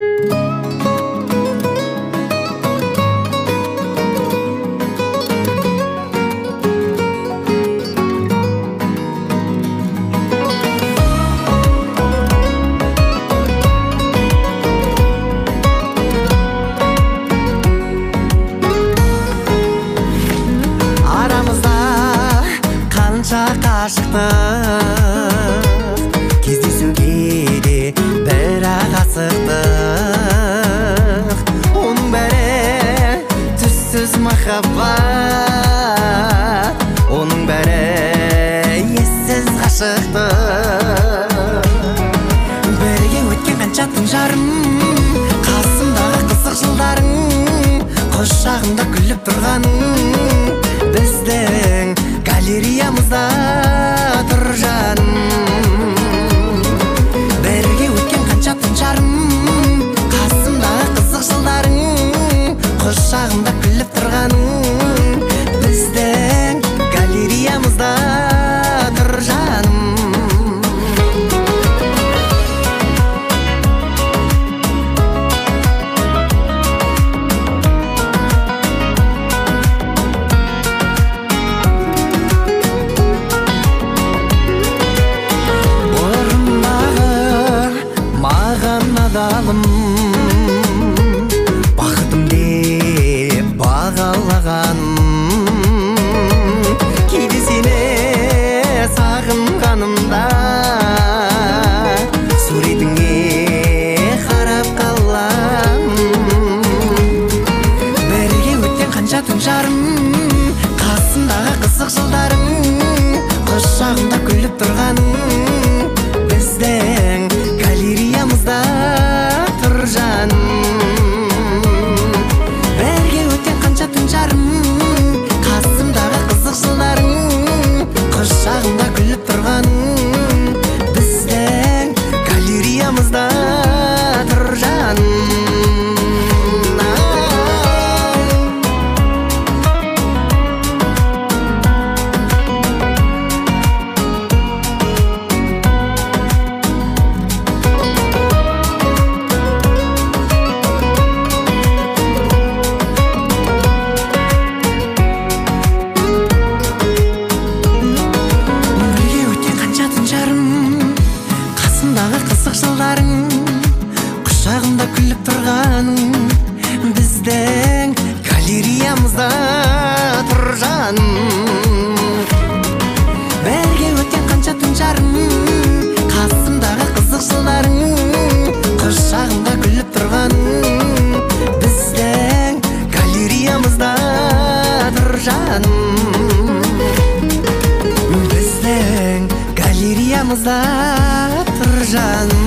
Кездесуге де бірақ асықтық. Оның бәрі түссіз махаббат, оның бәрі ессіз ғашықтық. Бірге өткен қанша түн жарым, қасымдағы қызық жылдарың, құшағымда күліп тұрғаның, біздің галереямызда тұр жаным. Бірге өткен қанша түн жарым, қасымдағы қызық жылдарың, құшағымда күліп тұрғаның, біздің галереямызда тұр жаным. Бақытым деп бағалағаным, кейде сені сағынғанымда суретіңе қарап қалам. Бірге өткен қанша түн жарым, қасымдағы қызық жылдарың, құшағымда күліп тұрғаның, біздің галереямызда тұр жаным. Бірге өткен қанша түн жарым, қасымдағы қызық жылдарың, құшағымда күліп тұрғаның, біздің галереямызда тұр жаным. Құшағымда күліп тұрғаның, біздің галереямызда тұр жаным. Бірге өткен қанша түн жарым, қасымдағы қызық жылдарың, құшағымда күліп тұрғаның, біздің галереямызда тұр жаным. Біздің галереямызда тұр жаным.